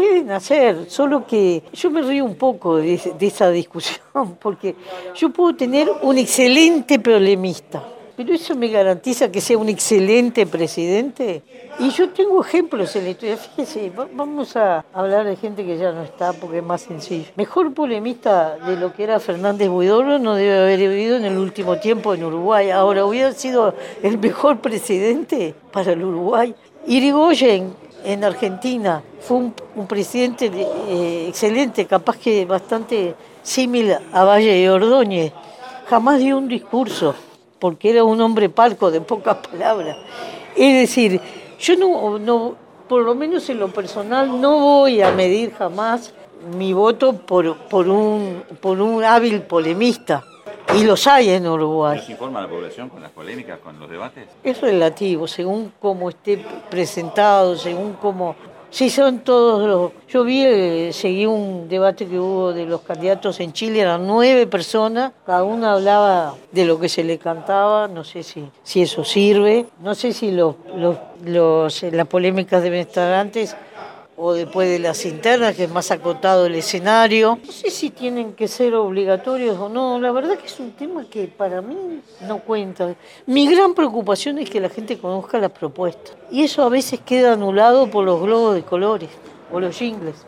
pueden hacer, solo que yo me río un poco de esa discusión, porque yo puedo tener un excelente problemista, pero eso me garantiza que sea un excelente presidente. Y yo tengo ejemplos en la historia. Fíjese, vamos a hablar de gente que ya no está porque es más sencillo. Mejor polemista de lo que era Fernández Huidobro no debe haber vivido en el último tiempo en Uruguay. Ahora, hubiera sido el mejor presidente para el Uruguay. Irigoyen en Argentina fue un presidente excelente, capaz que bastante similar a Valle de Ordóñez. Jamás dio un discurso, porque era un hombre parco de pocas palabras. Es decir, yo no, por lo menos en lo personal, no voy a medir jamás mi voto por un hábil polemista. Y los hay en Uruguay. ¿No se informa a la población con las polémicas, con los debates? Es relativo, según cómo esté presentado, según cómo... Sí, son todos los... Yo seguí un debate que hubo de los candidatos en Chile, eran 9 personas, cada una hablaba de lo que se le cantaba, no sé si eso sirve, no sé si las polémicas deben estar antes o después de las internas, que es más acotado el escenario. No sé si tienen que ser obligatorios o no, la verdad que es un tema que para mí no cuenta. Mi gran preocupación es que la gente conozca las propuestas, y eso a veces queda anulado por los globos de colores o los jingles.